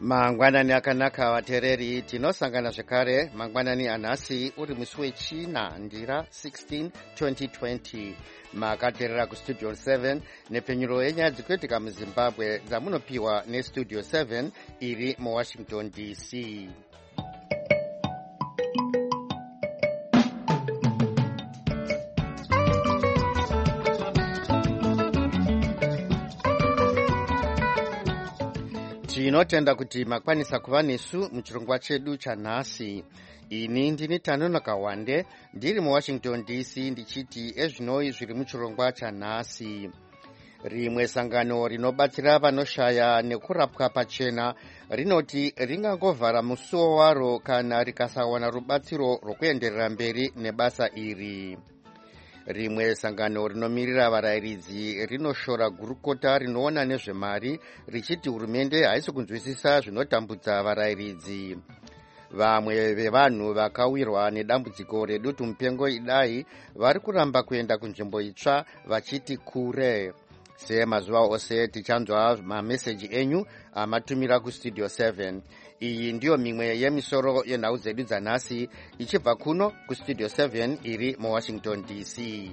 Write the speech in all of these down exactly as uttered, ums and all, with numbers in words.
Mangwanani akanaka vateereri, tinosangana zvekare mangwanani anhasi uri musi wechina ndira sixteen twenty twenty. Makateerera kustudio seven nepfenyuro yenyaya dzikuitika muzimbabwe dzamunopiwa nestudio seven iri muwashington D C. Tinotenda kuti makwanisa kuva nesu muchirongwa chedu chanhasi. Ini ndini Tanonoka Wande ndiri muwashington D C ndichiti ezvinoi zviri muchirongwa chanhasi. Rimwe sangano rinobatsira vanoshaya nekurapwa pachena rinoti ringangovhara musuwo waro kana rikasawana rubatsiro rwokuenderera mberi nebasa iri. Rimwe sangano rinomirira varayiridzi rinoshora gurukota rinoona nezvemari richiti hurumende haisi kunzwisisa zvinotambudza varayiridzi. Vamwe vevanhu vakawirwa nedambudziko redutu mupengo idai vari kuramba kuenda kunzvimbo itsva vachiti kure. Semazuva ose tichanzwa mameseji enyu amatumira kustudio seven. Iyi ndiyo mimwe yemisoro yenhau dzedu dzanhasi ichibva kuno kustudio seven iri muwashington D C.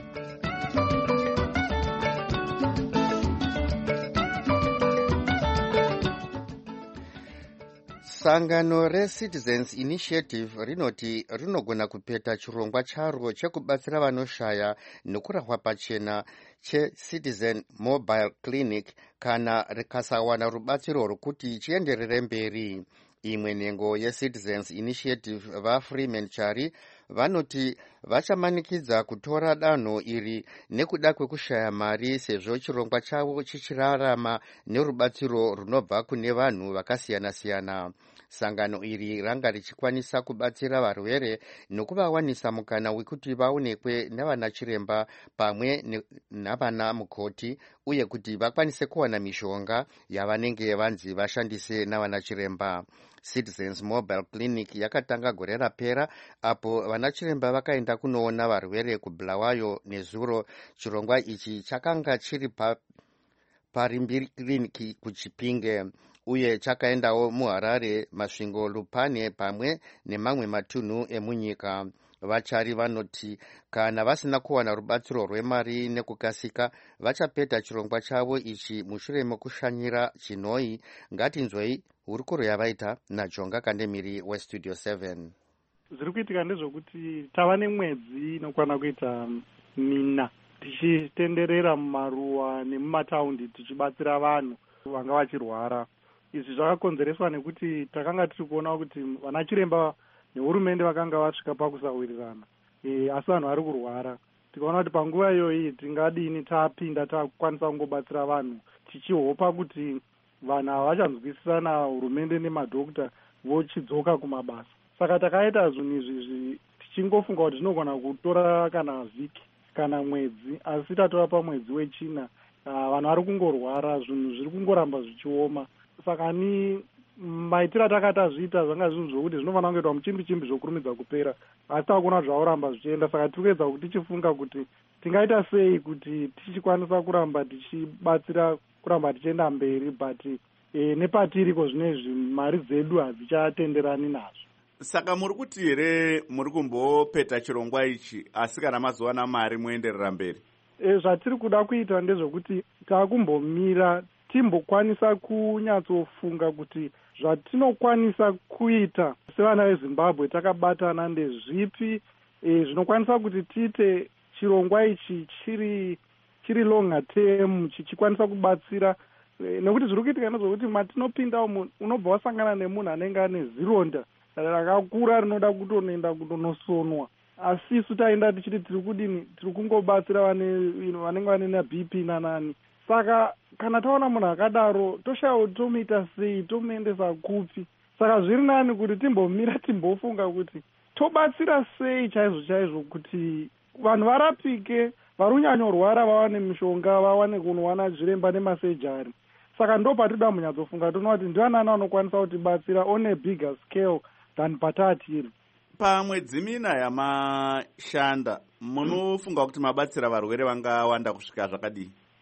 Sangano reCitizens Initiative rinoti rinogona kupeta chirongwa charo chekubatsira vanoshaya nekurapwa pachena cheCitizen Mobile Clinic kana rikasawana rubatsiro rwokuti chienderere mberi. Imwe nhengo yeCitizens Initiative vaFreeman Chari vanoti vachamanikidza kutora danho iri nekuda kwekushaya mari sezvo chirongwa chavo chichirarama nerubatsiro runobva kune vanhu vakasiyana-siyana. Sangano iri ranga richikwanisa kubatsira varwere nokuvawanisa mukana wekuti vaonekwe navana chiremba pamwe navana mukoti uye kuti vakwanise kuwana mishonga yavanenge vanzi vashandise navana chiremba. Citizens Mobile Clinic yakatanga gore rapera apo vana chiremba vakaenda kunoona varwere kuBulawayo nezuro. Chirongwa ichi chakanga chiri pa Parimbiri Clinic kuChipinge uye chakaendawo muHarare, Masvingo, Lupane pamwe nemamwe matunhu emunyika. Vachari vanoti kana vasina kuwana rubatsiro rwemari nekukasika vachapeta chirongwa chavo ichi mushure mekushanyira chinoi. Ngatinzwei hurukuro yavaita naJonga Kandemiri westudio seven. Zviri kuitika ndezvokuti tava nemwedzi inokwana kuita mina tichitenderera mumaruwa nemumataundi tichibatsira vanhu vanga vachirwara. Izvi zvakakonzereswa nekuti takanga tiri kuona kuti vana chiremba nehurumende vakanga vasvika pakusawirirana, e, asi vanhu vari kurwara. Tikaona kuti panguva iyoyi tingadini tapinda takwanisa kungobatsira vanhu tichihopa kuti vanhu havachanzwisisana hurumende nemadhokota vochidzoka kumabasa. Saka takaita zvinhu izvi tichingofunga kuti zvinogona kutora kana vhiki kana mwedzi, asi tatora pamwedzi wechina uh, vanhu vari kungorwara, zvinhu zviri kungoramba zvichioma. Saka ni maitiro atakatazviita zvanga zvinhu zvokuti zvinofanira kungoitwa muchimbi chimbi zvokurumidza kupera, asi takuona kuti zvauramba zvichienda. Saka tiri kuedza kuti tichifunga kuti tingaita sei kuti tichikwanisa kuramba tichibatsira kuramba tichienda mberi, but e, nepatiriko zvinezvi mari dzedu hadzichatenderani nazvo. Saka muri kuti here muri kumbopeta chirongwa ichi asi kana mazowana mari muenderera mberi? E, zvatiri kuda kuita ndezvokuti takumbomira timbokwanisa kunyatsofunga kuti zvatinokwanisa kuita sevana veZimbabwe takabatana ndezvipi e, zvinokwanisa kuti tiite chirongwa ichi chiri chiri longer term chichikwanisa kubatsira e, nekuti zviri kuitika ndezvokuti matinopinda umu unobva wasangana nemunhu anenge ane zironda rakakura rinoda kutonoenda kutonosonwa, asi isu taenda tichiti tiri kudini, tiri kungobatsira vanenge vane naB P nanani. Saka kana taona munhu akadaro toshawo tomuita sei, tomuendesa kupi? Saka zviri nani kuti timbomira timbofunga kuti tobatsira sei chaizvo chaizvo kuti vanhu varapike, vari kunyanyorwara vawane mishonga, vawane kunowana zviremba nemasejari. Saka ndo patinoda munyatsofunga toona kuti ndianani anokwanisa kutibatsira on a bigger scale than patatiri. Pamwedzi mina yamashanda munofunga kuti mabatsira varwere vangawanda kusvika zvakadii?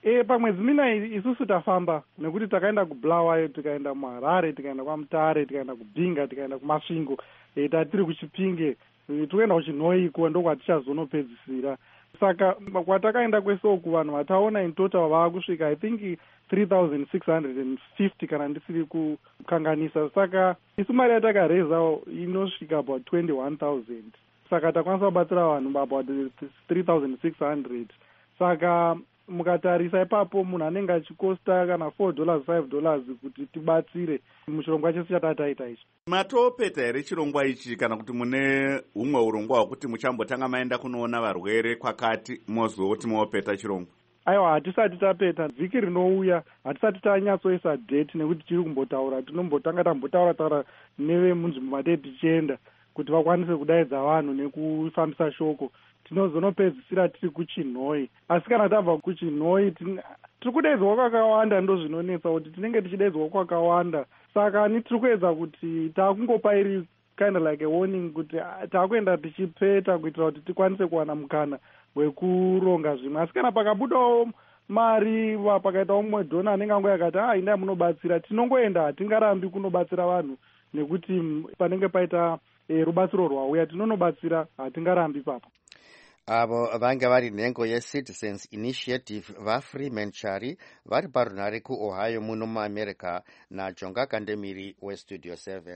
e pamwedzi mina isusu tafamba nekuti takaenda kubulawayo, tikaenda muharare, tikaenda kwamutare, tikaenda kubhinga, tikaenda kumasvingo, e, tatiri kuchipinge, e, toenda kuchinhoiko ndokwatichazonopedzisira. Saka kwatakaenda kwesoku vanhu vataona in total vava kusvika I think three thousand six hundred fifty kana ndisiri kukanganisa. Saka isu mari yatakarezawo inosvika about twenty-one thousand. Saka takwanisa kubatsira vanhu about three thousand six hundred. Saka mukatarisa ipapo munhu anenge achikosta kana four dollars five dollars kuti tibatsire muchirongwa chesu chatataita ichi. Matopeta here chirongwa ichi kana kuti mune humwe urongwa hwekuti muchambotanga maenda kunoona varwere kwakati mozoti mopeta chirongwa? Aiwa, hatisati tapeta. Vhiki rinouya hatisati tanyatsoisa date nekuti tiri kumbotaura, tinombotanga tambotaura taura nevemunzvimbo matei tichienda kuti vakwanise kudaidza vanhu nekufambisa shoko. Tinozonopedzisira tiri kuchinhoi, asi kana tabva kuchinhoi tiri kudaidzwa kwakawanda, ndo zvinonetsa kuti tinenge tichidaidzwa kwakawanda. Saka ni tiri kuedza kuti takungopa iri kind of like a warning kuti takuenda tichipeta kuitira kuti tikwanise kuwana mukana wekuronga zvimwe. Asi kana pakabudawo mari pakaita umwe dhona anenge ango yakati ah indai munobatsira, tinongoenda, hatingarambi kunobatsira vanhu nekuti panenge paita e, rubatsiro rwauya tinonobatsira, hatingarambi papo. Avo vanga vari nhengo yeCitizens Initiative vaFreeman Chari vari parunhare kuOhio muno muAmerica naJonga Kandemiri weStudio seven.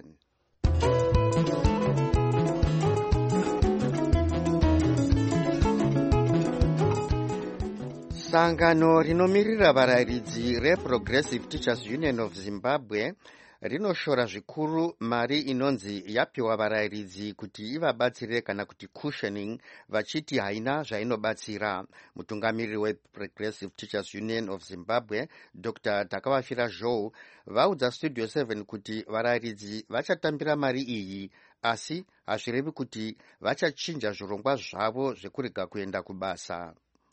Sangano rinomirira varayiridzi reProgressive Teachers Union of Zimbabwe rinoshora zvikuru mari inonzi yapiwa varayiridzi kuti ivabatsire kana kuti cushioning, vachiti haina zvainobatsira. Mutungamiriri weProgressive Teachers Union of Zimbabwe Doctor Takavafira Joe vaudza Studio seven kuti varayiridzi vachatambira mari iyi, asi hazvirevi kuti vachachinja zvirongwa zvavo zvekurega kuenda kubasa.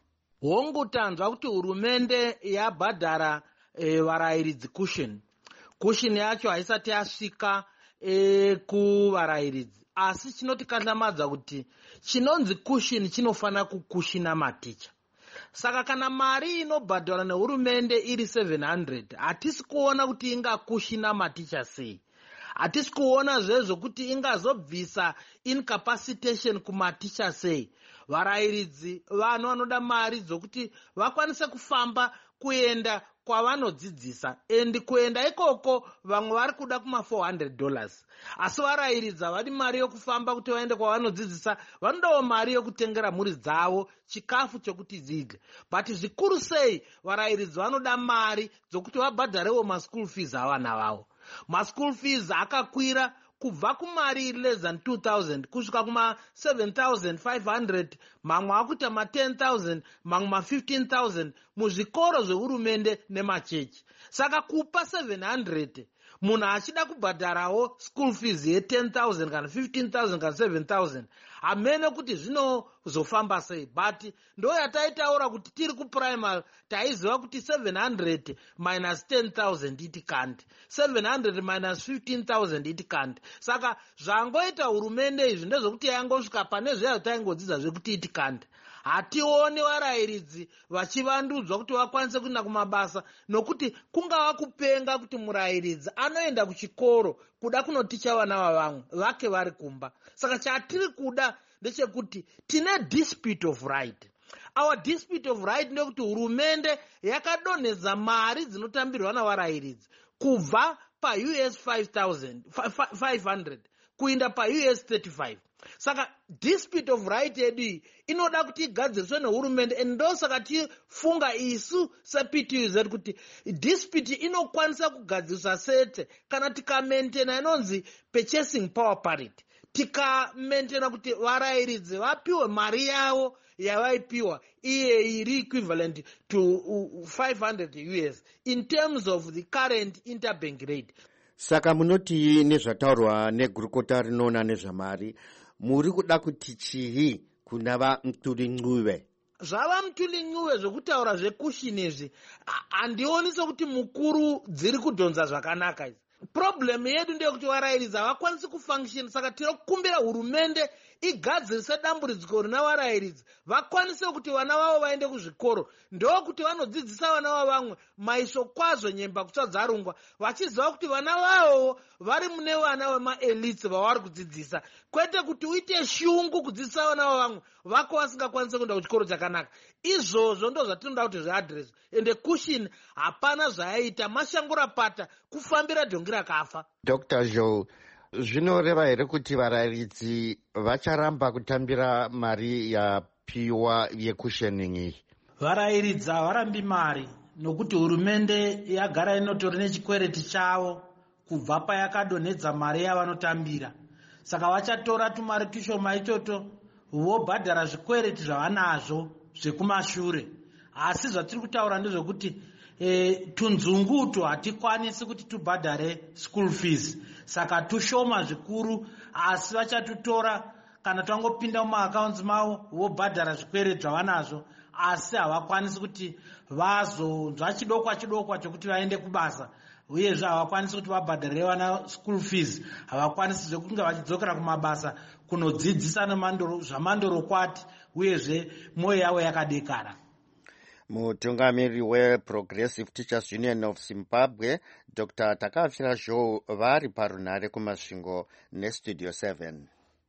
Hongu tanzwa kuti hurumende yabhadhara e, varayiridzi cushion. Cushion yacho haisati yasvika e, kuvarayiridzi, asi chinotikandamadza kuti chinonzi cushion chinofana kukushina maticha. Saka kana mari inobhadhara nehurumende iri seven hundred, hatisi kuona kuti ingakushina maticha sei. Hatisi kuona zvezvo kuti ingazobvisa incapacitation kumaticha sei. Varayiridzi vanhu vanoda mari dzokuti vakwanise kufamba kuenda kwavanodzidzisa, endi kuenda ikoko vamwe vari kuda kuma four hundred dollars. Asi varayiridzi havadi mari yokufamba kuti vaende kwavanodzidzisa, vanodawo mari yokutengera mhuri dzavo chikafu chokuti dzidye. But zvikuru sei varayiridzi vanoda mari dzokuti vabhadharewo maschool fees avana vavo. Maschool fees akakwira kubva kumari less than two thousand kusvika kuma seven thousand five hundred, mamwe akuita ma ten thousand, mamwe ma fifteen thousand muzvikoro zvehurumende nemachechi. Saka kupa seven hundred munhu achida kubhadharawo school fees ye ten thousand kana fifteen thousand kana seven thousand, hamene kuti zvinozofamba sei. But ndo yataitaura kuti tiri kuprimary taiziva kuti seven hundred minus ten thousand it can't, seven hundred minus fifteen thousand it can't. Saka zvangoita hurumende izvi ndezvokuti yangosvika pane zveya taingodzidza zvekuti it can't. Hationi varayiridzi vachivandudzwa kuti vakwanise kuenda kumabasa, nokuti kungava kupenga kuti murayiridzi anoenda kuchikoro kuda kunoticha vana vavamwe vake vari kumba. Saka chatiri kuda ndechekuti tine dispute of right. Our dispute of right ndekuti hurumende yakadonhedza mari dzinotambirwa navarayiridzi kubva pa U S five thousand five hundred kuinda pa U S thirty-five. Saka dispute of right yedu inoda kuti igadziriswe nehurumende, endo saka tifunga isu seP T U Z kuti dispute inokwanisa kugadziriswa sete kana tikamaintaina inonzi purchasing power parity, tikamaintaina kuti varayiridzi vapiwe mari yavo yavaipiwa iye iri equivalent to five hundred U S in terms of the current interbank rate. Saka munoti nezvataurwa negurukota rinoona nezvamari, muri kuda kuti chii kuna vaMtulincuve? Zvava Mtulincuve zvokutaura zvekushini izvi handioni sokuti mukuru dziri kudhonza zvakanaka idzi. Problem yedu ndeyekuti varayiridzi havakwanisi kufunction. Saka tinokumbira hurumende igadzirise dambudziko rina varayiridzi vakwanise kuti vana vavo vaende kuzvikoro. Ndokuti vanodzidzisa vana vavamwe maisho kwazvo nyemba kutsvadzarungwa, vachiziva kuti vana vavo vari mune vana vemaelitsi vavari kudzidzisa, kwete kuti uite shungu kudzidzisa vana vavamwe vako vasingakwanise kuenda kuchikoro chakanaka. Izvozvo ndo zvatinoda kuti zviadhireswe. Ende Cushion hapana zvayaita, mashangura pata kufambira dhongi rakafa. Doctor Joe, zvinoreva here kuti varayiridzi vacharamba kutambira mari yapiwa yecushioning iyi? Varayiridzi havarambi mari, nokuti hurumende yagara inotori nechikwereti chavo kubva payakadonhedza mari yavanotambira. Saka vachatora tumari tushoma ichoto vobhadhara zvikwereti zvavanazvo zvekumashure. Asi zvatiri kutaura ndezvekuti e, tunzunguto hatikwanisi kuti tubhadhare school fees. Saka tushoma zvikuru, asi vachatutora kana twangopinda mumaakaunts mavo vobhadhara zvikwereti zvavanazvo, asi havakwanisi kuti vazonzwa chidokwa chidokwa chokuti vaende kubasa. Uyezve havakwanisi kuti vabhadharire vana school fees, havakwanisi zvekunge vachidzokera kumabasa kunodzidzisa zvamandorokwati, uyezve mwoyo yavo yakadekara. Mutungamiri weProgressive Teachers Union of Zimbabwe, Doctor Takafira Joe, vari parunhare kumasvingo neStudio seven.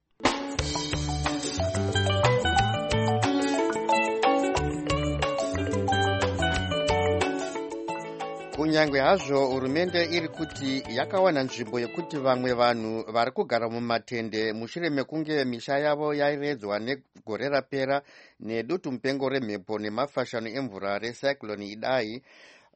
Kunyange hazvo hurumende iri kuti yakawana nzvimbo yekuti vamwe vanhu vari kugara mumatende mushure mekunge misha yavo yairedzwa negore rapera nedutu mupengo remhepo nemafashano emvura recyclone Idai,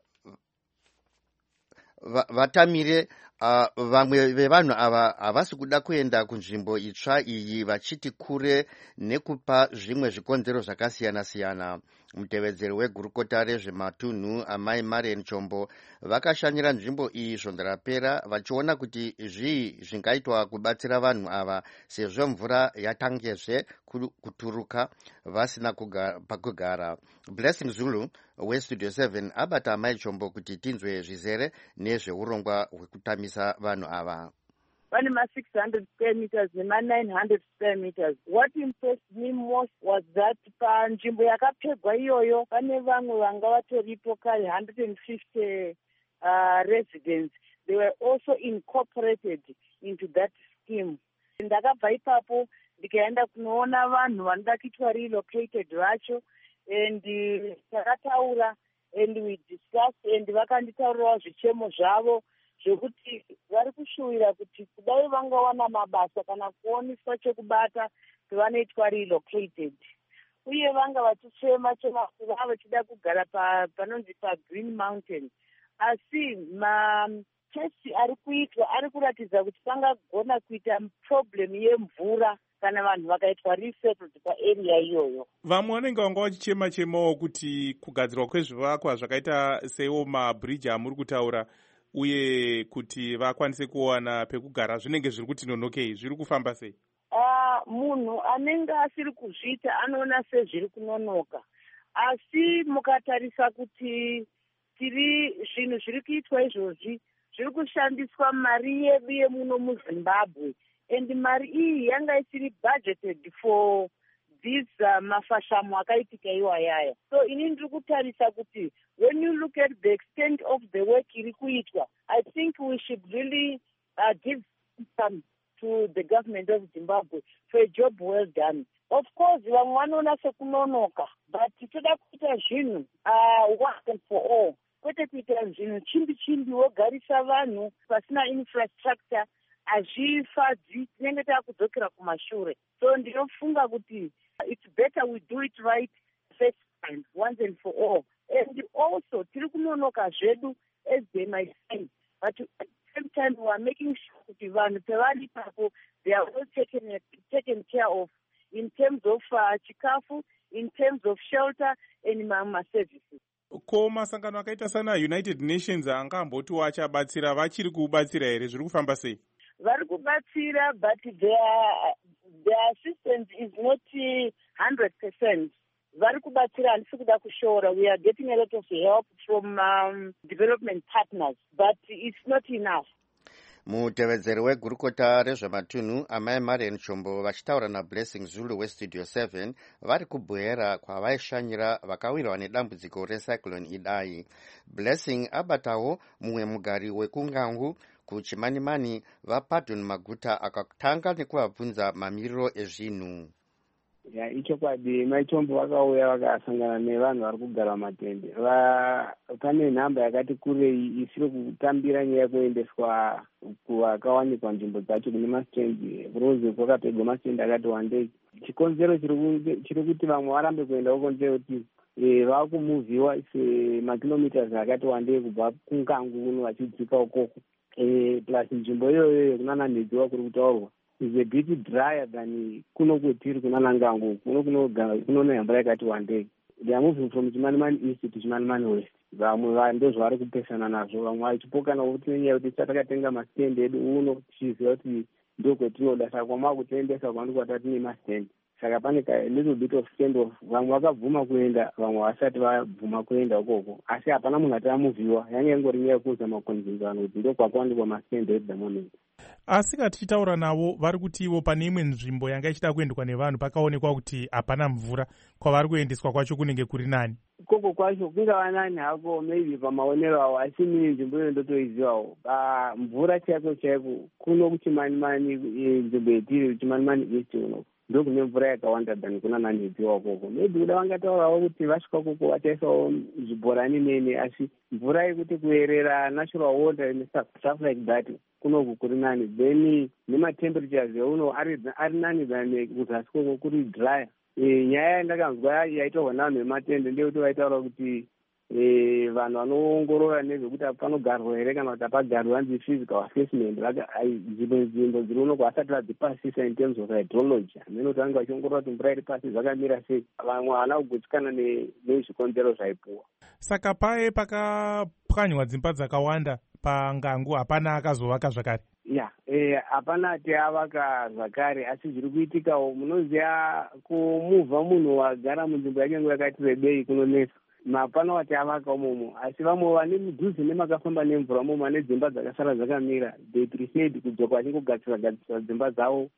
vatamire uh, vamwe vevanhu ava havasi kuda kuenda kunzvimbo itsva iyi vachiti kure nekupa zvimwe zvikonzero zvakasiyana-siyana. Mutevedzeri wegurukota rezvematunhu amai Marian Chombo vakashanyira nzvimbo iyi svondo rapera vachiona kuti zvii zvingaitwa kubatsira vanhu ava sezvo mvura yatangezve kuturuka vasina pakugara. Blessing Zulu weStudio seven abata amai Chombo kuti tinzwe zvizere nezveurongwa hwekutamisa vanhu ava. One ma six hundred square meters nema nine hundred square meters. What impressed me most was that panzvimbo yakapegwa iyoyo pane vamwe vanga vatoripo kare one hundred fifty uh, residents. They were also incorporated into that scheme. Ndakabva ipapo ndikaenda kunoona vanhu vanoda kuitwa relocated vacho, and takataura and we discussed, and vakanditaurirawo zvichemo zvavo zvekuti vari kushuwira kuti kudai vangawana mabasa kana kuoniswa chekubata kwavanoitwa relocated, uye vanga vachichema chema kuti vava vachida kugara panonzi paGreen Mountain. Asi matesti ari kuitwa ari kuratidza kuti pangagona kuita problem yemvura kana vanhu vakaitwa resettled paarea iyoyo. Vamwe vanenge vanga vachichema chemawo kuti kugadzirwa kwezvivakwa zvakaita seiwo mabridge amuri kutaura uye kuti vakwanise kuwana pekugara zvinenge zviri kuti nonokei, zviri kufamba sei? Uh, munhu anenge asiri kuzviita anoona sezviri kunonoka, asi mukatarisa kuti tiri zvinhu zviri kuitwa izvozvi zviri kushandiswa mari yedu yemuno muZimbabwe, and mari iyi yanga isiri budgeted for this uh, mafashamo akaitika iwayaya. So ini ndiri kutarisa kuti when you look at the extent of the work iri kuitwa, I think we should really uh, give some to the government of Zimbabwe for a job well done. Of course, vamwe vanoona sekunonoka, but toda kuita zvinhu uh, once and for all. Kwete kuita zvinhu chimbi chimbi wogarisa vanhu pasina infrastructure, hazvifadzi, tinenge takudzokera kumashure. So ndinofunga kuti it's better we do it right first time, once and for all. And also, tiri kunonoka zvedu as they might say, but at the same time we are making sure kuti vanhu pevari papo they are well taken, taken care of in terms of uh, chikafu, in terms of shelter and mama services. Ko masangano akaita sana United Nations angambotiwo achabatsira, vachiri kubatsira here, zviri kufamba sei? Vari kubatsira, but their, their assistance is not one hundred percent. Vari kubatsira handisi kuda kushora. We are getting a lot of help from um, development partners, but it's not enough. mutevedzeri wegurukota rezvematunhu amai marian chombo vachitaura nablessing zulu westudio seven vari kubwera kwavaishanyira vakawirwa nedambudziko recyclone idai. Blessing abatawo mumwe mugari wekungangu kuchimanimani vaPardon Maguta akatanga nekuvabvunza mamiriro ezvinhu. Ya ichokwadi maichombo vakauya vakasangana nevanhu vari kugara mumatende. Pane nhamba yakati kurei isiri kutambira nyaya yekuendeswa kuvakawanikwa nzvimbo dzacho kune masitendi kurozi kwakapegwa masitendi akati wandei. Chikonzero chiri kuti vamwe varambe kuenda uko ndechekuti vava kumuvhiwa semakilomitas akati wandei kubva kungangu kuno vachidzika ukoko. Plus nzvimbo iyoyo kunana nhedziwa kuri kutaurwa is a bit drier than kuno kwetiri kunana ngangu kuno kunoona mvura yakati wandei. They are moving from Chimanimani East to Chimanimani West. Vamwe ndozvo vari kupesana nazvo, vamwe vachipokana kuti nenyaya yekuti takatenga masitendi edu uno tichiziva kuti ndo kwetinoda, saka kwamava kutiendesa kwandi kwata tine masitendi. Saka pane ka little bit of stand off. Vamwe vakabvuma kuenda, vamwe vasati vabvuma kuenda ukoko, asi hapana munhu ati amuvhiwa. Yange ingori nyaya yekuudza makonzenzano kuti ndo kwakawanikwa masitendi at the moment. Asi tichitaura navo vari kuti ivo pane imwe nzvimbo yanga ichida kuendwa nevanhu pakaonekwa kuti hapana mvura, kwavari kuendeswa kwacho kunenge kuri nani? Koko kwacho kungava nani hako maybe pamaonero avo, asi mini nzvimbo iyo ndotoizivawo. Mvura chaiko chaiko kuno kuchimanimani, nzvimbo yetiri kuchimanimani east uno ndo kune mvura yakawanda than kuna nanhedziwa koko. Maybe kuda vangataurawo kuti vasvika koko vataisawo zvibhorani nene, asi mvura yekuti kuerera natural water and stuff like that kunoku kuri nani. Then nematemperatures euno ari nani than kuzasi koko kuri dry. Nyaya yandakanzwa yaitaurwa navanhu vematende ndeyekuti vaitaura kuti vanhu vanoongorora nezvekuti panogarwa here kana kuti hapagarwi vanzi physical assessment, nzvimbo dziri unoko vasati vadzipasisa in terms of hydrology. Hamene kuti vange vachiongorora kuti mvura iri pasi zvakamira sei. Vamwe havana kugutsikana nezvikonzero zvaipuwa. Saka paye pakapwanywa dzimba dzakawanda pangangu hapana akazovaka zvakare? Ya, hapana ati avaka zvakare, asi zviri kuitikawo munoziva kumuvha munhu wagara munzvimbo yake nguva yakati rebei kunonesa. Mapana wati avaka umomo, asi vamwe vane mudhuze nemakafamba nemvura umomo vane dzimba dzakasara dzakamira, they preferred kudzoka vachingogadzira gadzira dzimba dzavo.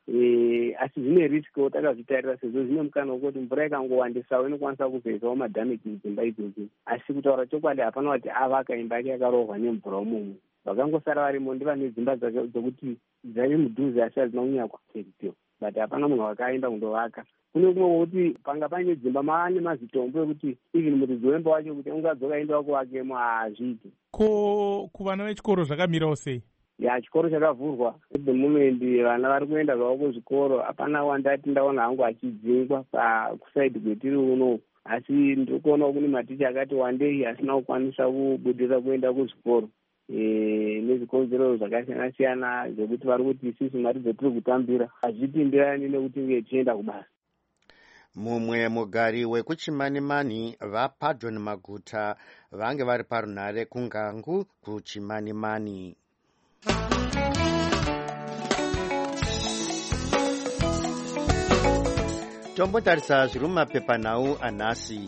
Asi zvine risk takazvitarira sezvo zvine mukana wekuti mvura ikangowandisawo inokwanisa kuzoisawo madhameji mudzimba idzodzo. Asi kutaura chokwadi hapana wati avaka imba yake yakarohwa nemvura umomo. Vakangosara varimo ndivane dzimba dzokuti dzari mudhuze asi hadzina kunyanya kuprotectiwa, but hapana munhu wakaenda kundovaka. Kune kumwe kuti panga paine dzimba maane mazitombo ekuti even muridzi wemba wacho kuti ungadzoka enda wako wakemo hazviiti. Ko kuvana vechikoro zvakamirawo sei? Ya, chikoro chakavhurwa. At the moment vana vari kuenda zvavo kuzvikoro, hapana wandati ndaona hangu achidzingwa pakusaidi kwetiri uno. Asi ndikuona kune maticha akati wandei asina kukwanisa kubudira kuenda kuzvikoro nezvikonzero zvakasiyana siyana zvekuti vari kuti isusu mari dzetiri kutambira hazvipindirani nekuti nge tichienda kubasa. Mumwe mugari wekuchimanimani vaPardon Maguta vange vari parunhare kungangu kuchimanimani. Tombotarisa zviri mumapepanhau anhasi.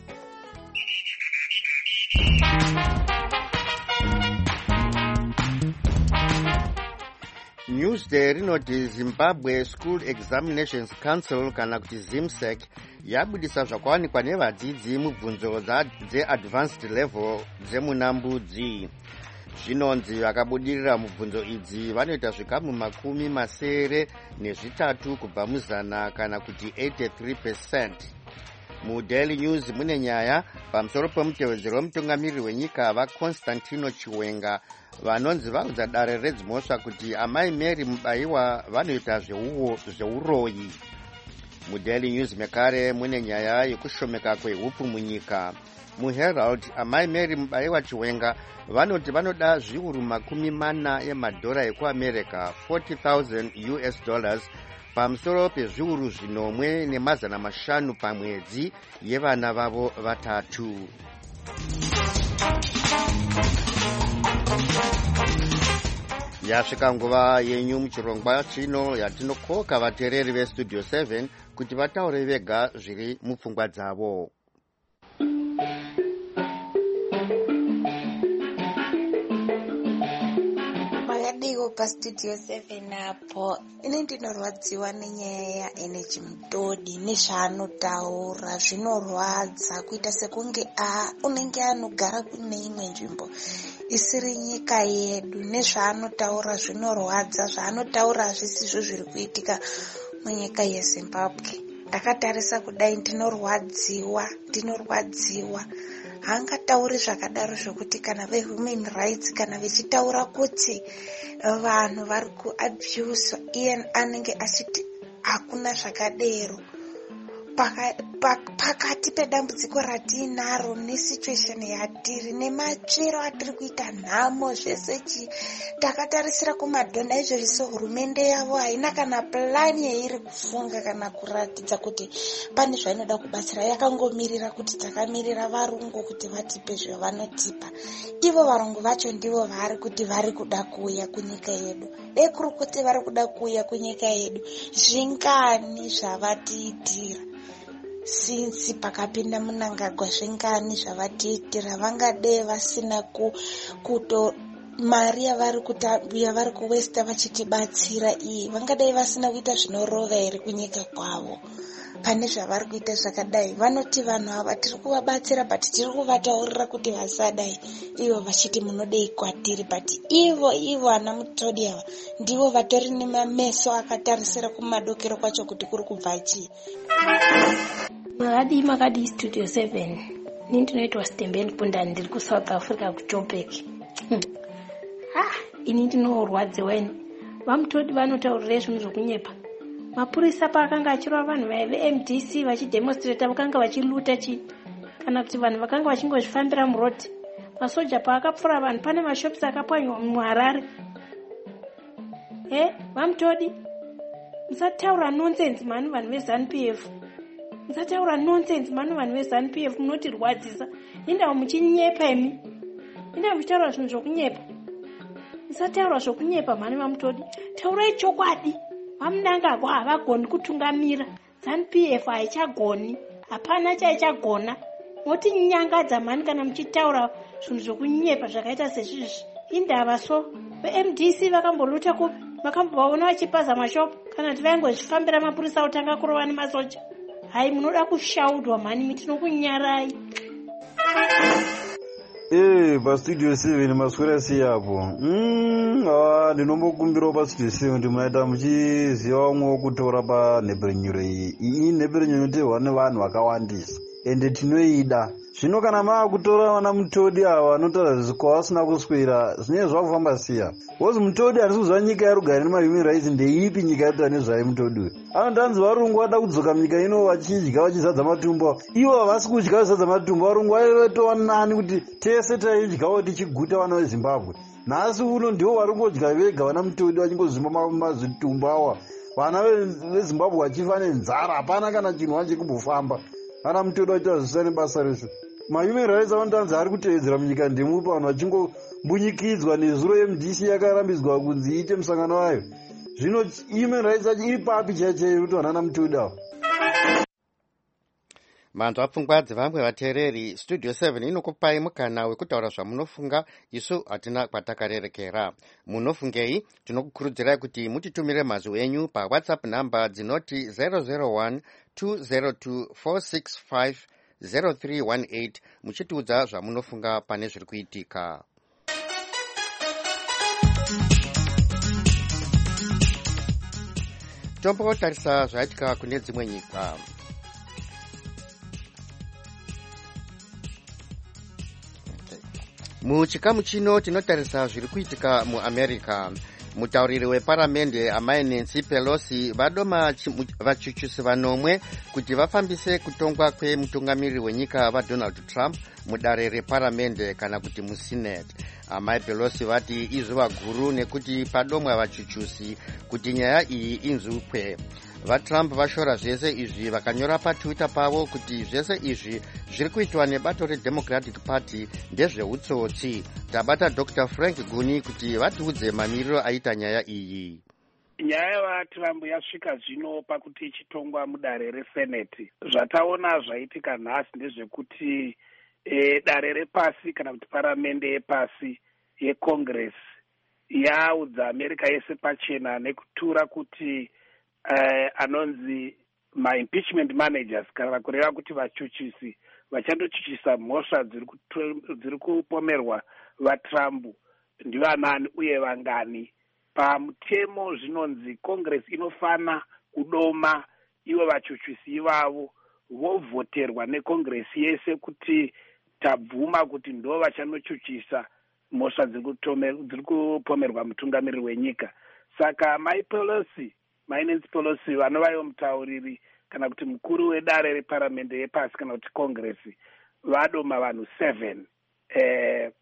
Newsday rinoti Zimbabwe School Examinations Council kana kuti ZIMSEC yabudisa zvakawanikwa nevadzidzi mubvunzo dzeadvanced level dzemunambudzi. Zvinonzi vakabudirira mubvunzo idzi vanoita zvikamu makumi masere nezvitatu kubva muzana kana kuti eighty-three percent. MuDaily News mune nyaya pamusoro pemutevedzeri wemutungamiriri wenyika vaConstantino Chiwenga vanonzi vaudza dare redzimhosva kuti amai Mary Mubaiwa vanoita zveuroyi. MuDaily News mekare mune nyaya yekushomeka kwehupu munyika. MuHerald amai Mary Mubaiwa Chiwenga vanoti vanoda zviuru makumi mana emadhora ekuAmerica forty thousand U S dollars pamusoro pezviuru zvinomwe nemazana mashanu pamwedzi yevana vavo vatatu. Yasvika nguva yenyu muchirongwa chino yatinokoka vateereri veStudio seven kuti vataure vega zviri mupfungwa dzavo. pastudio seven apo. Ini ndinorwadziwa nenyaya yaenergy Mudodi nezvaanotaura zvinorwadza kuita sekunge a unenge anogara kune imwe nzvimbo isiri nyika yedu. Nezvaanotaura zvinorwadza, zvaanotaura hazvisizvo zviri kuitika munyika yeZimbabwe. Ndakatarisa kudai ndinorwadziwa, ndinorwadziwa. Haangatauri zvakadaro zvokuti kana vehuman rights kana vechitaura kuti vanhu vari kuabuse, iye anenge achiti hakuna zvakadero. Pakati pedambudziko ratinaro nesituation yatiri nemachero atiri kuita nhamo zvese chi takatarisira kumadhonha izvozvi sehurumende yavo haina kana plani yairi kufunga kana kuratidza kuti pane zvainoda kubatsira. Yakangomirira kuti takamirira varungu kuti vatipe zvavanotipa. Ivo varungu vacho ndivo vari kuti vari kuda kuuya kunyika yedu. Dei kuri kuti vari kuda kuuya kunyika yedu, zvingani zvavatiitira since pakapinda Mnangagwa? Zvingani zvavatiitira? Vangadei vasina ku kuto mari yavari yavari kuwesta vachitibatsira iyi, vangadei vasina kuita zvinorova here kunyika kwavo? Pane zvavari kuita zvakadai. Vanoti vanhu ava tiri kuvabatsira but tiri kuvataurira kuti vasadai, ivo vachiti munodei kwatiri. But ivo ivo ana Mudodi ava ndivo vatori nemameso akatarisira kumadokero kwacho kuti kuri kubva chii. Makadi makadi studio seven. Ini ndinoitwa Stembeni Pundani, ndiri kuSouth Africa kuJoburg. Ah, ini ndinorwadziwa ini. VaMudodi vanotaurira zvinhu zvokunyepa. Mapurisa paakanga achirova vanhu ve-M D C vachidemonstrata vakanga vachiluta chi kana kuti vanhu vakanga vachingozvifambira murodhi. Masoja paakapfura vanhu pane mashops akapwanywa muHarare. Eh, VaMudodi musataura nonsense mani vanhu veZANU-P F. Musataura nonsense mani vanhu veZANU-P F, munotirwadzisa. Indawo muchinyepa imi. Indawo muchitaura zvinhu zvokunyepa. Musataura zvokunyepa mani VaMudodi. Taurai chokwadi. Vamnangagwa havagoni kutungamira. ZANU-P F haichagoni. Hapana chaichagona. Moti nyangadza mani kana muchitaura zvinhu zvokunyepa zvakaita sezvizvi. Indava so. Ve-M D C vakamboluta kupi? Vakambovaona vachipaza mashopu kana kuti vaingozvifambira mapurisa otanga kurova nemasoja. Hai, munoda kushaudwa mani, mitinokunyarai. Eh, pastudio seven maswera siyapo. Mm, ah, ndinombokumbira pastudio seven ndi munaita muchiziva umwe kutora pa nhebherenyuro iyi. Iyi nhebherenyuro inoteerwa nevanhu vakawandisa. Ende tinoida. Zvino kana maa kutora vana Mudodi ava vanotaura zvisiko vasina kuswera, zvinenge zvakufamba siya. Wozi Mudodi harisi kuziva nyika yarugare nemahuman rights ndeipi nyika yatoda nezvaye Mudodi uyu. Anotanzi varungu vada kudzoka munyika ino vachidya vachizadza matumbu. Ivo havasi kudya vachizadza matumbu. Varungu vaitova nani kuti tese taidyawo tichiguta vana veZimbabwe. Nhasi uno ndivo vari kungodya vega vana Mudodi vachingozvimba mazvitumbu awa. Vana veZimbabwe vachifa nenzara, hapana kana chinhu vache kumbofamba. Vana Mudodi vachiita zvisina nebasa resu. Mahuman rights anotanzi ari kutevedzera munyika ndemupi vanhu vachingobunyikidzwa nezuro M D C yakarambidzwa kunzi iite musangano wayo. Zvino human rights yacho iri papi chaichaiyo kuti vanana Mudodi ava? Manzwa pfungwa dzevamwe vateereri. Studio seven inokupai mukana wekutaura zvamunofunga, isu hatina kwatakarerekera. Munofungei? Tinokukurudzirai kuti mutitumire mazwi enyu paWhatsApp namba dzinoti zero zero one two zero two four six five zero three one eight muchitiudza zvamunofunga pane zviri kuitika. Tombotarisa zvaitika kune dzimwe nyika. Muchikamu chino tinotarisa zviri kuitika muAmerica. Mutauriri weparamende amai Nancy Pelosi vadoma vachuchusi vanomwe kuti vafambise kutongwa kwemutungamiriri wenyika vaDonald Trump mudare reparamende kana kuti muSenate. Amai Pelosi vati izuva guru nekuti padomwa vachuchusi kuti nyaya iyi inzukwe. VaTrump vashora zvese izvi vakanyora paTwitter pavo kuti zvese izvi zviri kuitwa nebato reDemocratic Party ndezveutsotsi. Tabata Doctor Frank Guni kuti vatiudze mamiriro aita nyaya iyi. Nyaya yavaTrump yasvika zvino pakuti ichitongwa mudare reSenate. Zvataona zvaitika nhasi ndezvekuti e, dare repasi kana kuti paramende yepasi yeCongress yaudza america yese pachena nekutura kuti uh, anonzi maimpeachment managers kana kureva kuti vachuchisi vachandochuchisa mhosva dziri kupomerwa vatrump ndivanani uye vangani. Pamutemo zvinonzi congress inofana kudoma ivo vachuchisi ivavo vovhoterwa necongress yese kuti tabvuma kuti ndo vachanochuchisa mhosva dziri kupomerwa mutungamiriri wenyika. Saka mai Pelosi mai Nancy Pelosi vanovayo mutauriri kana kuti mukuru wedare reparamende yepasi kana kuti congress vadoma vanhu seven eh,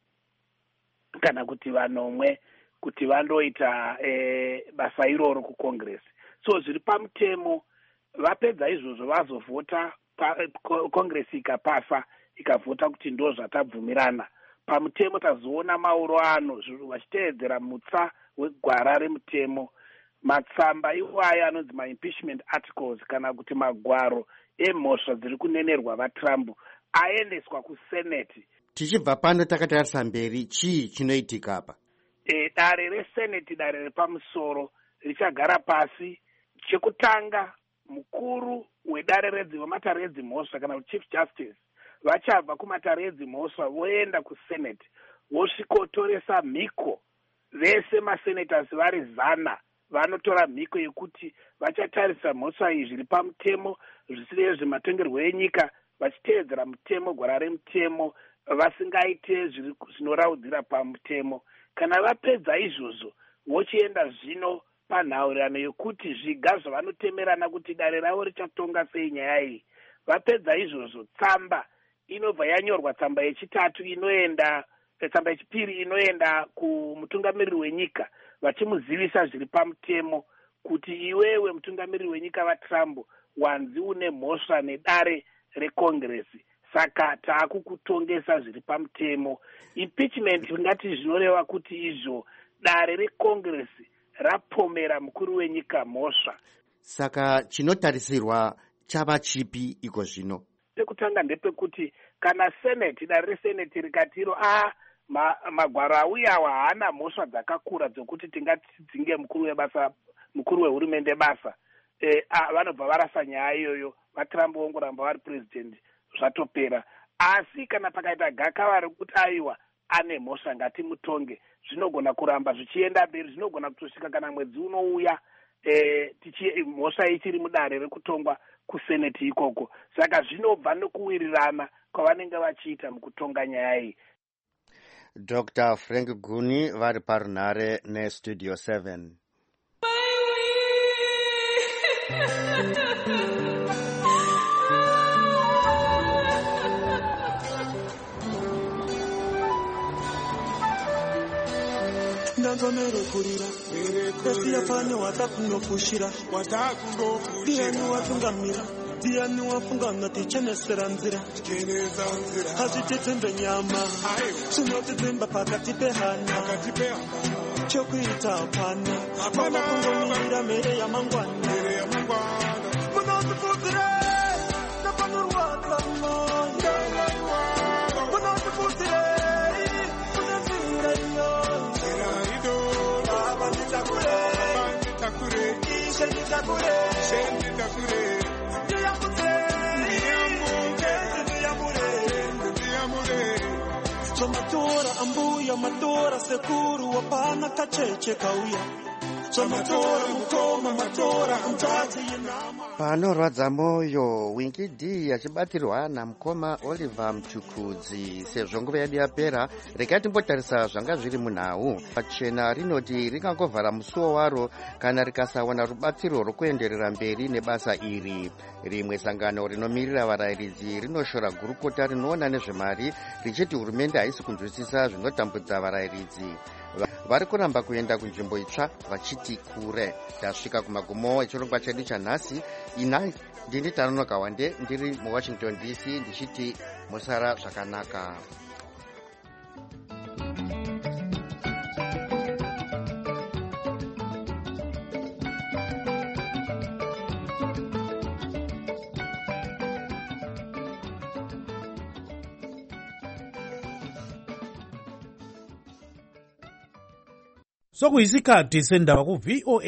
kana kuti vanomwe kuti vandoita eh, basa iroro kucongress. So zviri pamutemo vapedza izvozvo vazovhota congress ikapasa ikavhota kuti ndo zvatabvumirana. Pamutemo tazoona mauro ano vachiteedzera mutsa wegwara remutemo. Matsamba iwaya anonzi maimpeachment articles kana kuti magwaro emhosva dziri kunenerwa vatrump aendeswa kuseneti. Tichibva pano takatarisa mberi, chii chinoitika apa? E, dare reseneti, dare repamusoro richagara pasi. Chekutanga mukuru wedare redzimamata redzimhosva kana chief justice vachabva kumatare edzimhosva voenda kuseneti vosvikotoresa mhiko. Vese masenators vari zana vanotora mhiko yekuti vachatarisa mhosva iyi zviri pamutemo zvisiri zvematongerwo enyika vachiteedzera mutemo, gwara remutemo, vasingaite zvinoraudzira pamutemo. Kana vapedza izvozvo vochienda zvino panhaurirano yekuti zviga zvavanotemerana kuti dare ravo richatonga sei nyaya iyi. Vapedza izvozvo tsamba inobva yanyorwa, tsamba yechitatu inoenda tsamba yechipiri inoenda kumutungamiriri wenyika vachimuzivisa zviri pamutemo kuti iwewe mutungamiriri wenyika vatrump wanzi une mhosva nedare recongress, saka taakukutongesa zviri pamutemo. Impeachment ngati zvinoreva kuti izvo dare recongress rapomera mukuru wenyika mhosva. Saka chinotarisirwa chava chipi iko zvino? Pekutanga ndepekuti kana seneti, dare reseneti rikatiro a ma, magwaro auyawa haana mhosva dzakakura dzokuti tingatidzinge mukuru webasa mukuru wehurumende basa, e, vanobva varasa nyaya iyoyo, vatrump vongoramba vari president zvatopera. Asi kana pakaita gakava rekuti aiwa ane mhosva ngatimutonge, zvinogona kuramba zvichienda mberi, zvinogona kutosvika kana mwedzi unouya e, tichi mhosva ichiri mudare rekutongwa kuseneti ikoko. Saka zvinobva nokuwirirana kwavanenge vachiita mukutonga nyaya iyi. Doctor Frank Guni vari parunhare nestudio seven. ndanzomere kurira esi yafane watakunofushira ndiani watungamira ndiani wafungana tichenesera nzira hazvititsembe nyama zvinotidzimba pakati pehana chokuita hapana mama kungomirira mhere yamangwana munotipfudzire napanorwadza mwoyo munotipfudzire kunenzira iyo baba nditakure ishe nditakure Somatora ambuya matora sekuru wapana kacheche kauya. Somatora mukoma matora mtati yenama. Panorwadza moyo Winkidi achibatirwa namukoma Oliver Mchukudzi. Sezvo nguva yedu yapera, regai timbotarisa zvanga zviri munhau. Pachena rinoti ringangovhara musuwo waro kana rikasawana rubatsiro rwokuenderera mberi nebasa iri. Rimwe sangano rinomirira varayiridzi rinoshora gurukota rinoona nezvemari richiti hurumende haisi kunzwisisa zvinotambudza varayiridzi. Vari kuramba kuenda kunzvimbo itsva vachiti kure. Tasvika kumagumo echirongwa chedu chanhasi. Ina ndini Tanonoka Wande ndiri muWashington D C ndichiti musara zvakanaka. sokuyisikhathi sendaba ku-V O A